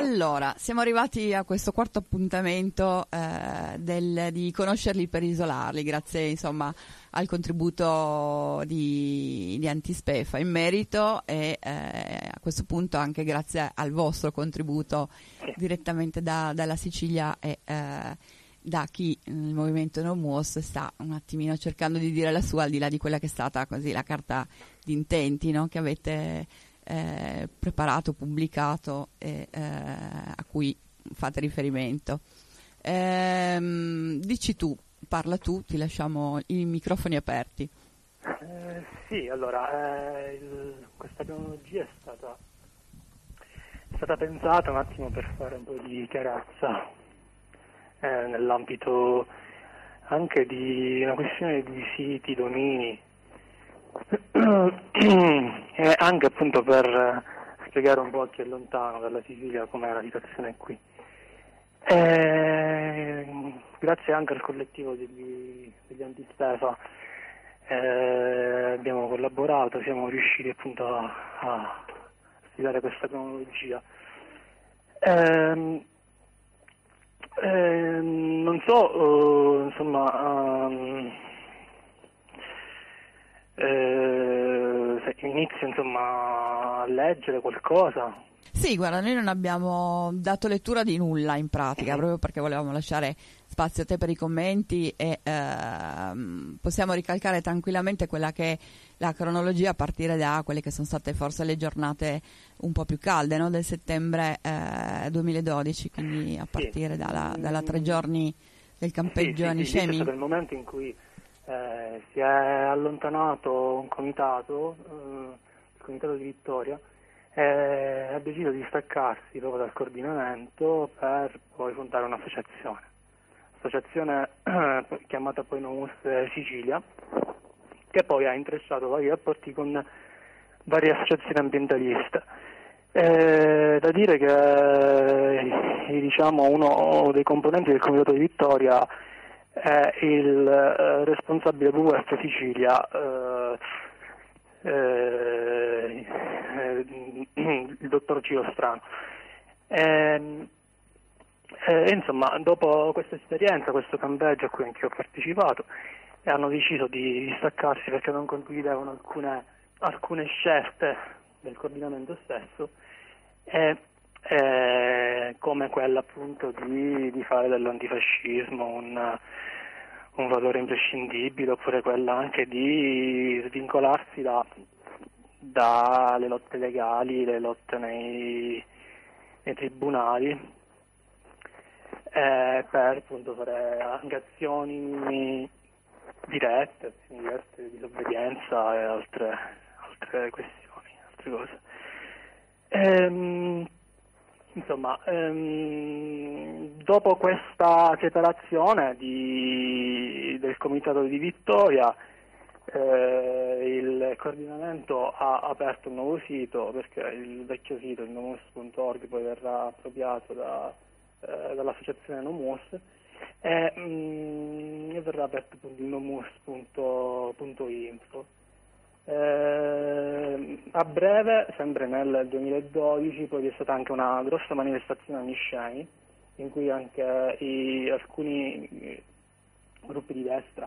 Allora, siamo arrivati a questo quarto appuntamento di conoscerli per isolarli, grazie insomma al contributo di Antispefa in merito e a questo punto anche grazie al vostro contributo direttamente dalla Sicilia e da chi nel movimento No MUOS sta un attimino cercando di dire la sua, al di là di quella che è stata così la carta di intenti, no? Che avete preparato, pubblicato e a cui fate riferimento. Dici tu, parla tu, ti lasciamo i microfoni aperti. Sì, allora questa cronologia è stata pensata un attimo per fare un po' di chiarezza nell'ambito anche di una questione di siti, domini e anche appunto per spiegare un po' a chi è lontano dalla Sicilia com'è la situazione qui. Grazie anche al collettivo degli Antispefa abbiamo collaborato, siamo riusciti appunto a studiare questa cronologia. Non so, insomma, se inizio insomma a leggere qualcosa. Sì, guarda, noi non abbiamo dato lettura di nulla in pratica, proprio perché volevamo lasciare spazio a te per i commenti e possiamo ricalcare tranquillamente quella che è la cronologia a partire da quelle che sono state forse le giornate un po' più calde, no? Del settembre 2012, quindi a partire dalla 3 giorni del campeggio a Niscemi. È stato il momento in cui si è allontanato un comitato, il comitato di Vittoria, ha deciso di staccarsi proprio dal coordinamento per poi fondare un'associazione chiamata poi No MUOS Sicilia, che poi ha intrecciato vari rapporti con varie associazioni ambientaliste. Da dire che diciamo uno dei componenti del comitato di Vittoria è il responsabile WWF Sicilia, il dottor Ciro Strano. Insomma, dopo questa esperienza, questo campeggio a cui anche io ho partecipato, hanno deciso di staccarsi perché non condividevano alcune scelte del coordinamento stesso, come quella appunto di fare dell'antifascismo un valore imprescindibile, oppure quella anche di svincolarsi dalle lotte legali, le lotte nei tribunali, per appunto fare anche azioni dirette di disobbedienza e altre questioni, altre cose. Insomma, dopo questa separazione del comitato di Vittoria, il coordinamento ha aperto un nuovo sito, perché il vecchio sito, il nomus.org, poi verrà appropriato dall'associazione No MUOS e verrà aperto appunto il nomus.info. A breve, sempre nel 2012, poi vi è stata anche una grossa manifestazione a Niscemi, in cui anche alcuni gruppi di destra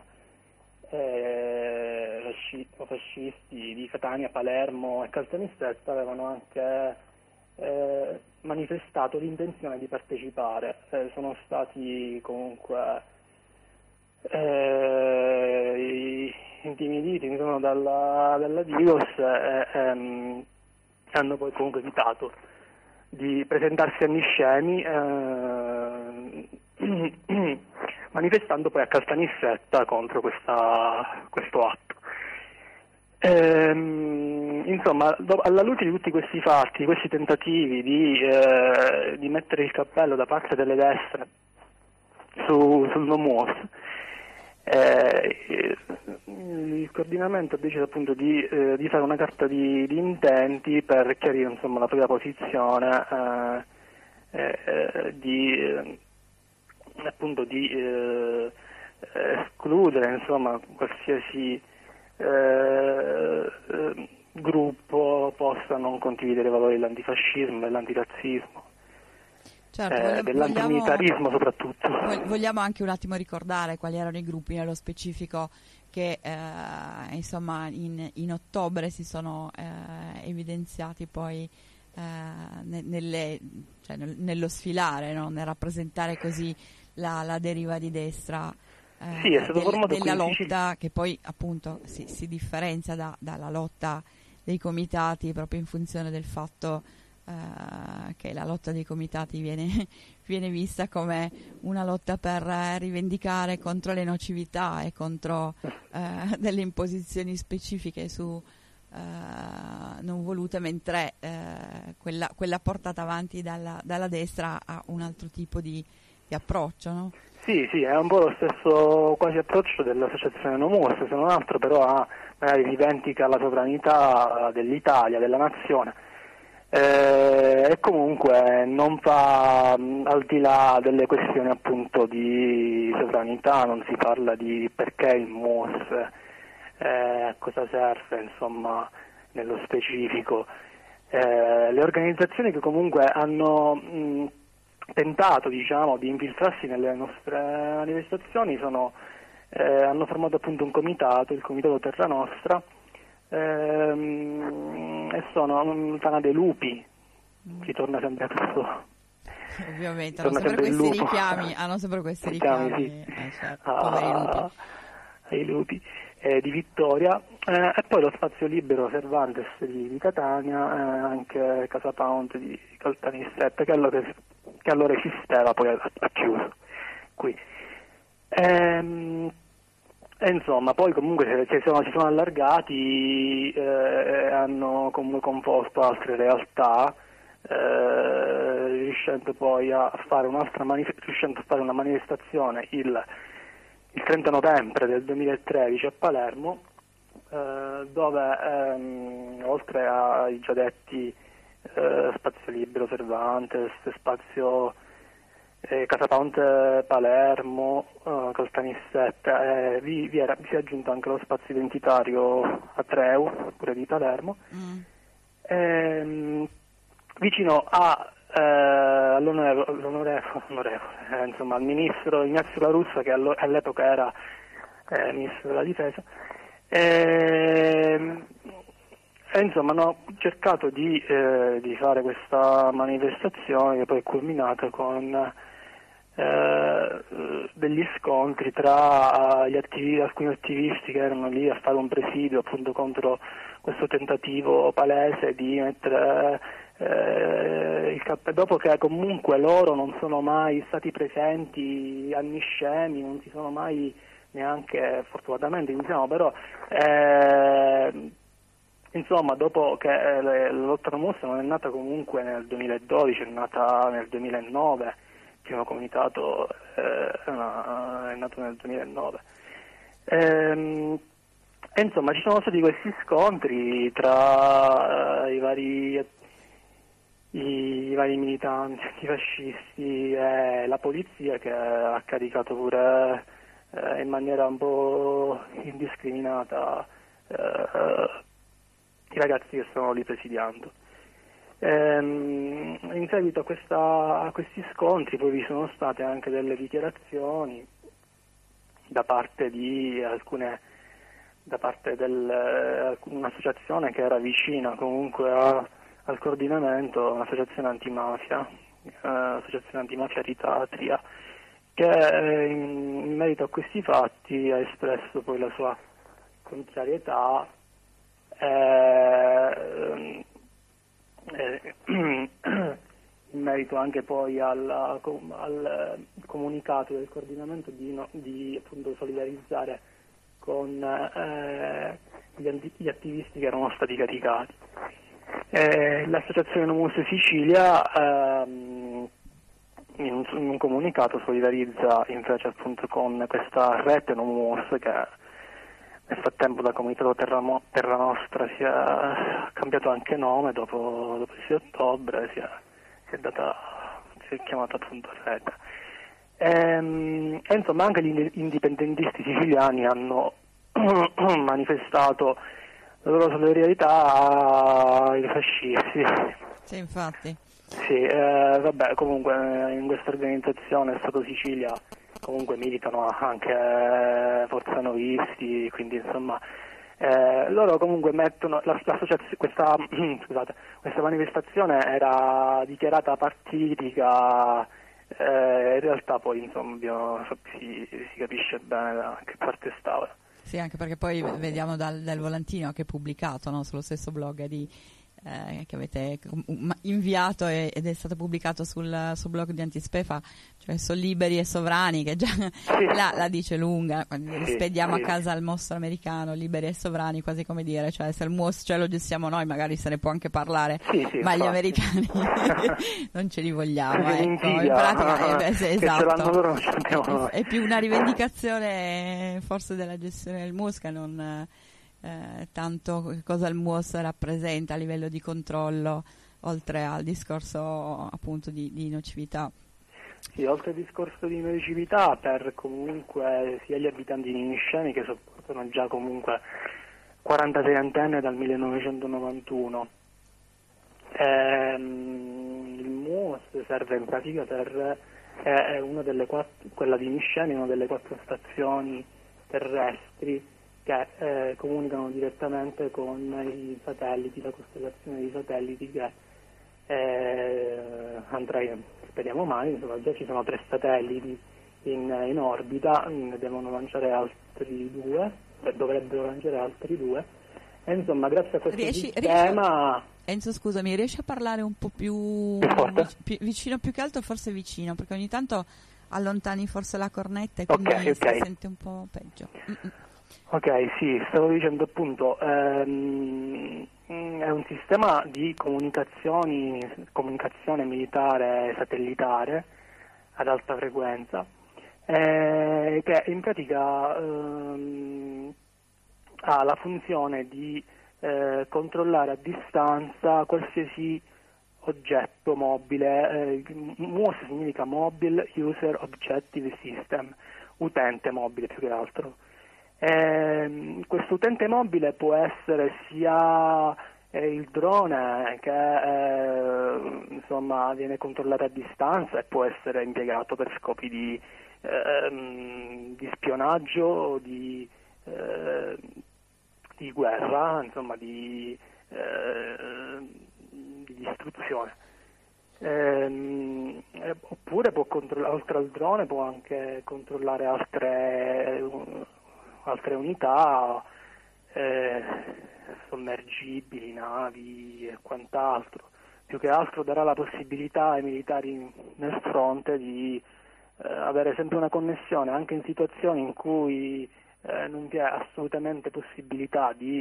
fascisti di Catania, Palermo e Caltanissetta avevano anche manifestato l'intenzione di partecipare. Sono stati comunque intimiditi insomma, dalla Digos e hanno poi comunque evitato di presentarsi a Niscemi, manifestando poi a Caltanissetta contro questo atto. Insomma, alla luce di tutti questi fatti, questi tentativi di mettere il cappello da parte delle destre sul No MUOS, il coordinamento ha deciso appunto di fare una carta di intenti per chiarire insomma la propria posizione, di escludere insomma qualsiasi gruppo possa non condividere i valori dell'antifascismo e dell'antirazzismo, Certo, dell'antimilitarismo soprattutto. Vogliamo anche un attimo ricordare quali erano i gruppi nello specifico che insomma in ottobre si sono evidenziati poi nello sfilare, no? Nel rappresentare così la deriva di destra sì, è stato formato della lotta, che poi appunto si differenzia dalla lotta dei comitati proprio in funzione del fatto che la lotta dei comitati viene vista come una lotta per rivendicare contro le nocività e contro delle imposizioni specifiche non volute, mentre quella portata avanti dalla destra ha un altro tipo di approccio, no? Sì, è un po' lo stesso quasi approccio dell'associazione Nomus, se non altro, però magari rivendica la sovranità dell'Italia, della nazione, e comunque non va al di là delle questioni appunto di sovranità, non si parla di perché il MUOS, a cosa serve, insomma, nello specifico. Le organizzazioni che comunque hanno tentato, diciamo, di infiltrarsi nelle nostre manifestazioni hanno formato appunto un comitato, il comitato Terra Nostra, e sono Tana dei Lupi, ritorna sempre questo. Ovviamente hanno sempre questi richiami, sì. Certo, poveri lupi. Ai lupi di Vittoria, e poi lo Spazio Libero Cervantes di Catania, anche Casa Pound di Caltanissette, che allora esisteva, poi ha chiuso qui. E insomma, poi comunque si sono allargati, hanno comunque composto altre realtà, riuscendo poi a fare una manifestazione il 30 novembre del 2013 a Palermo, dove oltre ai già detti Spazio Libero Cervantes, Spazio Casa Pound Palermo, Caltanissette, si è aggiunto anche lo spazio identitario Atreu, pure di Palermo, vicino all'onorevole, insomma, al ministro Ignazio La Russa, che all'epoca era ministro della difesa, e insomma hanno cercato di fare questa manifestazione, che poi è culminata con degli scontri tra alcuni attivisti che erano lì a fare un presidio appunto contro questo tentativo palese di mettere il dopo che comunque loro non sono mai stati presenti anni scemi, non si sono mai neanche, fortunatamente diciamo, però insomma, dopo che la lotta Nomus non è nata comunque nel 2012, è nata nel 2009, il primo comitato è nato nel 2009. E insomma, ci sono stati questi scontri tra i vari militanti antifascisti e la polizia, che ha caricato pure in maniera un po' indiscriminata i ragazzi che stavano lì presidiando. In seguito a questi scontri poi vi sono state anche delle dichiarazioni da parte di un'associazione che era vicina comunque al coordinamento, un'associazione antimafia Ritatria, che in merito a questi fatti ha espresso poi la sua contrarietà in merito anche poi al comunicato del coordinamento di appunto solidarizzare con gli attivisti che erano stati caricati. L'associazione Nomus Sicilia in un comunicato solidarizza invece appunto con questa rete Nomus, che nel frattempo da Comitato Terra Nostra si è cambiato anche nome dopo il 6 ottobre, si è chiamata appunto rete. E insomma anche gli indipendentisti siciliani hanno manifestato la loro solidarietà ai fascisti. Sì, infatti. Sì, vabbè, comunque in questa organizzazione Stato Sicilia comunque militano anche forza novisti, quindi insomma loro comunque mettono questa, scusate, questa manifestazione era dichiarata partitica, in realtà poi insomma si capisce bene da che parte stava. Sì, anche perché poi vediamo dal volantino che è pubblicato, no, sullo stesso blog che avete inviato ed è stato pubblicato sul blog di Antispefa, cioè sono liberi e sovrani, che già Sì. la dice lunga, quando spediamo sì. a casa il mostro americano, liberi e sovrani, quasi come dire, cioè se il mostro ce lo gestiamo noi magari se ne può anche parlare, Sì, ma infatti. gli americani non ce li vogliamo, ecco. Invidia, In pratica che esatto. ce l'hanno loro, non ce l'abbiamo noi. È più una rivendicazione forse della gestione del MUOS, non tanto cosa il MUOS rappresenta a livello di controllo, oltre al discorso appunto di nocività. Sì, oltre al discorso di nocività, per comunque sia gli abitanti di Niscemi, che sopportano già comunque 46 antenne dal 1991. Il MUOS serve in pratica è una delle quella di Niscemi è una delle 4 stazioni terrestri che comunicano direttamente con i satelliti, la costellazione di satelliti che andrà, speriamo mai, insomma già ci sono 3 satelliti in orbita, ne devono lanciare altri 2, dovrebbero lanciare altri 2, e insomma grazie a questo sistema... Enzo, scusami, riesci a parlare un po' più vicino, più che altro forse vicino, perché ogni tanto allontani forse la cornetta e quindi si sente un po' peggio. Ok, sì, stavo dicendo appunto, è un sistema di comunicazione militare satellitare ad alta frequenza, che in pratica ha la funzione di controllare a distanza qualsiasi oggetto mobile. MUOS significa Mobile User Objective System, utente mobile più che altro. Questo utente mobile può essere sia il drone che insomma viene controllato a distanza e può essere impiegato per scopi di spionaggio, di guerra, insomma di distruzione. Oppure può oltre al drone può anche controllare altre unità, sommergibili, navi e quant'altro. Più che altro darà la possibilità ai militari nel fronte di avere sempre una connessione, anche in situazioni in cui non vi è assolutamente possibilità di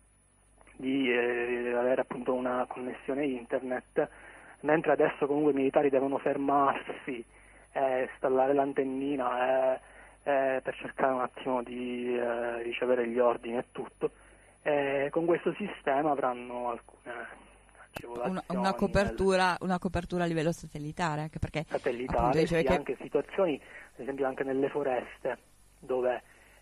avere appunto una connessione internet, mentre adesso comunque i militari devono fermarsi e installare l'antennina per cercare un attimo di ricevere gli ordini e tutto. Con questo sistema avranno alcune agevolazioni. Una copertura a livello satellitare, anche perché satellitare, sì, anche situazioni, ad esempio anche nelle foreste, dove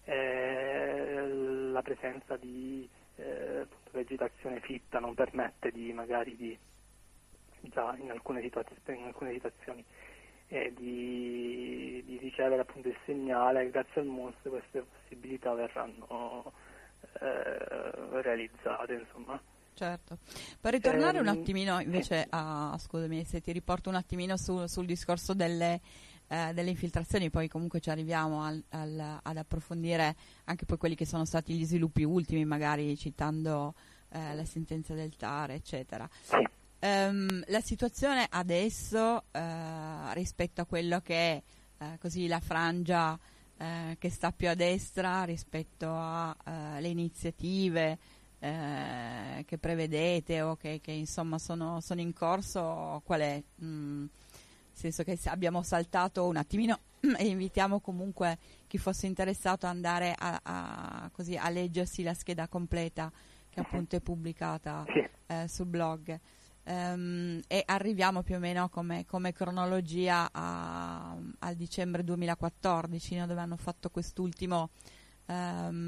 la presenza di vegetazione fitta non permette già in alcune situazioni di ricevere appunto il segnale. Grazie al MUOS queste possibilità verranno realizzate, insomma. Certo. Per ritornare un attimino invece scusami se ti riporto un attimino sul discorso delle infiltrazioni, poi comunque ci arriviamo ad approfondire anche poi quelli che sono stati gli sviluppi ultimi, magari citando la sentenza del TAR, eccetera. La situazione adesso rispetto a quello che è così la frangia che sta più a destra rispetto alle iniziative che prevedete o che insomma sono in corso, qual è? Nel senso che abbiamo saltato un attimino e invitiamo comunque chi fosse interessato ad andare così a leggersi la scheda completa che appunto è pubblicata sul blog. E arriviamo più o meno come cronologia al dicembre 2014, no, dove hanno fatto quest'ultimo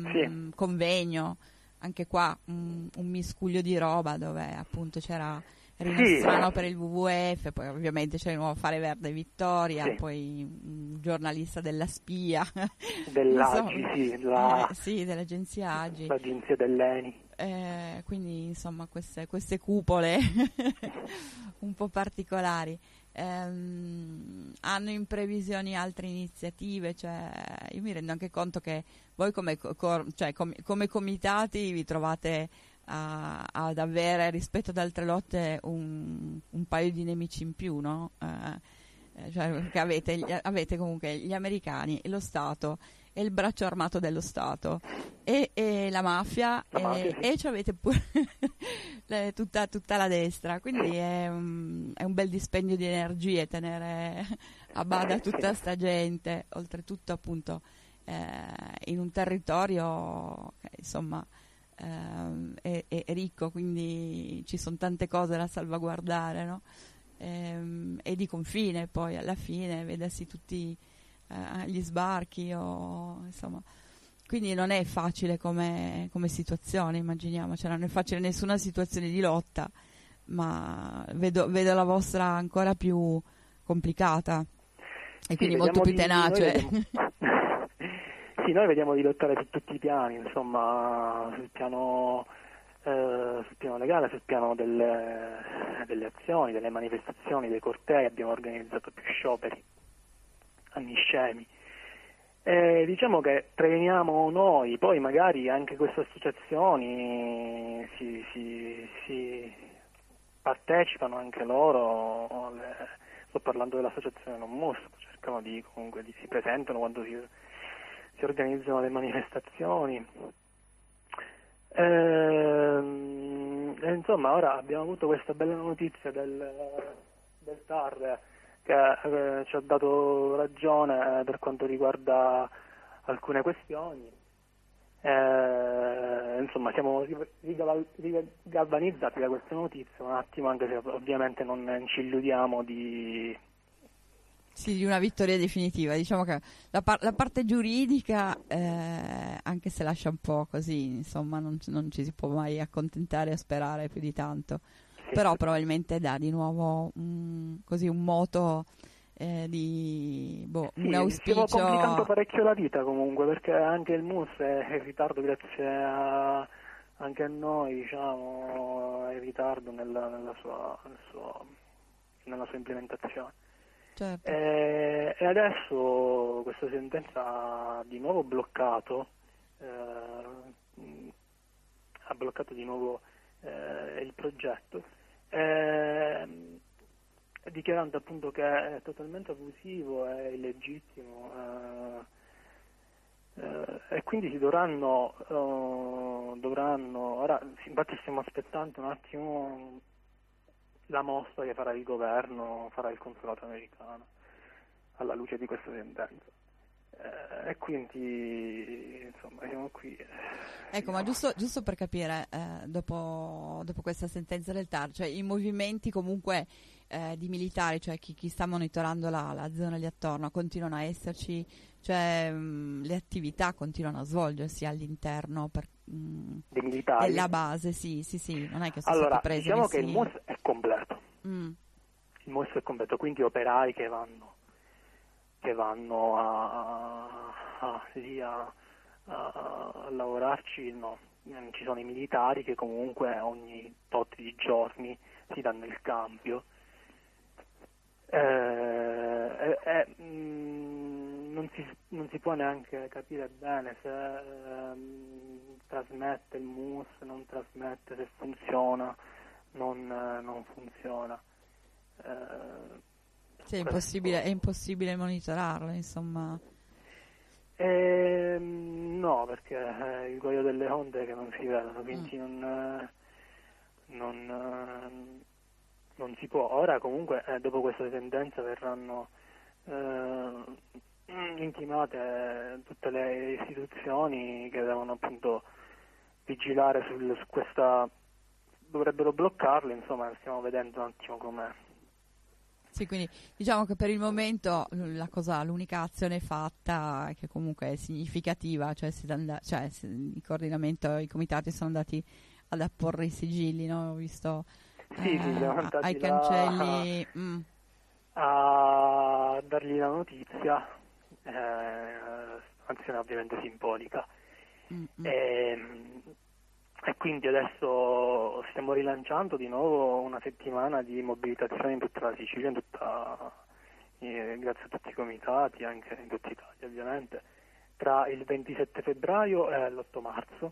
convegno, anche qua un miscuglio di roba, dove appunto c'era rinostrano per il WWF, poi ovviamente c'è il nuovo Fare Verde Vittoria, Sì. poi un giornalista della spia, Dell'AGI, sì, dell'agenzia AGI. l'agenzia dell'ENI. Quindi insomma queste cupole un po' particolari. Hanno in previsione altre iniziative, cioè io mi rendo anche conto che voi come comitati vi trovate ad avere rispetto ad altre lotte un paio di nemici in più, no? Cioè, perché avete comunque gli americani, lo Stato e il braccio armato dello Stato e la mafia, Sì. e ci avete pure tutta la destra, quindi è un bel dispendio di energie tenere a bada tutta sta gente, oltretutto appunto in un territorio che insomma è ricco, quindi ci sono tante cose da salvaguardare, no? E di confine poi alla fine vedersi tutti gli sbarchi insomma, quindi non è facile come situazione, immaginiamo, cioè non è facile nessuna situazione di lotta, ma vedo la vostra ancora più complicata e quindi molto più tenace. Noi vediamo di lottare su tutti i piani, insomma, sul piano legale, sul piano delle azioni, delle manifestazioni, dei cortei. Abbiamo organizzato più scioperi, anni scemi. Diciamo che preveniamo noi, poi magari anche queste associazioni si partecipano anche loro. Sto parlando dell'associazione Non Mostro, cercano si presentano quando si organizzano le manifestazioni. Insomma, ora abbiamo avuto questa bella notizia del TAR che ci ha dato ragione per quanto riguarda alcune questioni. Insomma, siamo rigalvanizzati da queste notizie un attimo, anche se ovviamente non ci illudiamo di una vittoria definitiva. Diciamo che la parte giuridica, anche se lascia un po' così, insomma, non ci si può mai accontentare o sperare più di tanto. Sì. Però probabilmente dà di nuovo un moto un auspicio. Stiamo complicando parecchio la vita comunque, perché anche il MUS è in ritardo grazie anche a noi, diciamo, è in ritardo nella sua implementazione. Certo. E adesso questa sentenza ha di nuovo bloccato di nuovo il progetto, dichiarando appunto che è totalmente abusivo e illegittimo, e quindi si dovranno ora, infatti stiamo aspettando un attimo la mossa che farà il governo, farà il consolato americano alla luce di questa sentenza, e quindi insomma siamo qui. Ecco, ma giusto per capire, dopo questa sentenza del TAR, cioè i movimenti comunque di militari, cioè chi sta monitorando la zona lì attorno, continuano a esserci, cioè le attività continuano a svolgersi all'interno dei militari della base, sì, non è che sono allora, stati presi. Diciamo che il MUS è completo. Il MUS è completo, quindi operai che vanno lì a lavorarci, no. Ci sono i militari che comunque ogni tot di giorni si danno il cambio. Non si può neanche capire bene se trasmette il MUS, non trasmette, se funziona, non funziona. Sì, è impossibile monitorarlo, insomma. No, perché il guaio delle onde che non si vedono, quindi non si può. Ora comunque dopo questa sentenza verranno intimate tutte le istituzioni che devono appunto vigilare su questa, dovrebbero bloccarlo, insomma stiamo vedendo un attimo com'è. Sì, quindi diciamo che per il momento l'unica azione fatta, che comunque è significativa, cioè il coordinamento, i comitati sono andati ad apporre i sigilli, no? Ho visto Sì, siamo andati ai là cancelli. a dargli la notizia, azione ovviamente simbolica. E quindi adesso stiamo rilanciando di nuovo una settimana di mobilitazione in tutta la Sicilia, grazie a tutti i comitati, anche in tutta Italia ovviamente, tra il 27 febbraio e l'8 marzo.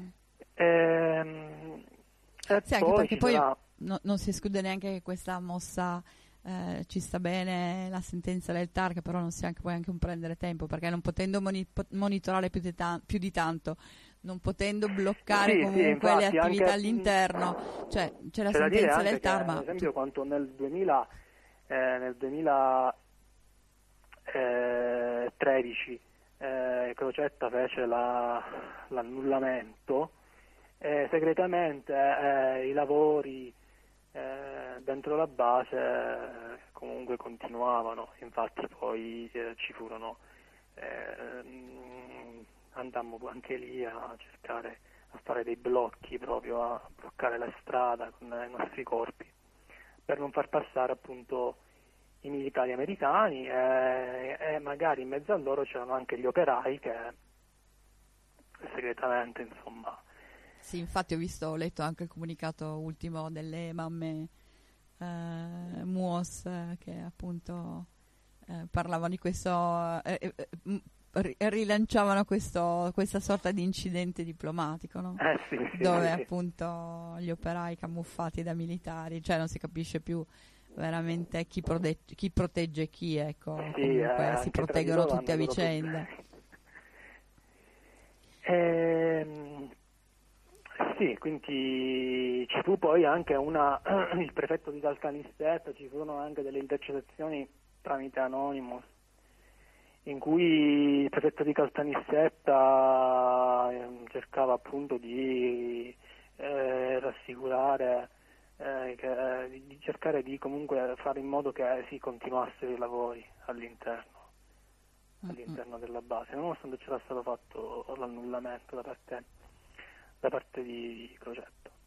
Sì, anche perché poi non si esclude neanche che questa mossa ci sta bene la sentenza del TAR, che però non sia poi anche un prendere tempo, perché non potendo monitorare più di tanto, non potendo bloccare comunque infatti, le attività anche, all'interno, cioè c'è la c'è da dire sentenza anche del TAR, che, ma ad esempio, quanto nel 2013 Crocetta fece l'annullamento, segretamente i lavori dentro la base comunque continuavano, infatti poi ci furono, andammo anche lì a cercare a fare dei blocchi, proprio a bloccare la strada con i nostri corpi per non far passare appunto i militari americani, e magari in mezzo a loro c'erano anche gli operai che segretamente, insomma. Sì, infatti ho letto anche il comunicato ultimo delle mamme MUOS che appunto parlavano di questo, rilanciavano questa sorta di incidente diplomatico, no? Sì, dove appunto gli operai camuffati da militari, cioè non si capisce più veramente chi protegge chi, ecco, comunque si proteggono tutti a vicenda. Sì, quindi ci fu poi anche il prefetto di Caltanissetta, ci furono anche delle intercettazioni tramite Anonymous, in cui il prefetto di Caltanissetta cercava appunto di rassicurare, di cercare di comunque fare in modo che si continuassero i lavori all'interno della base, nonostante c'era stato fatto l'annullamento da parte di Crocetta.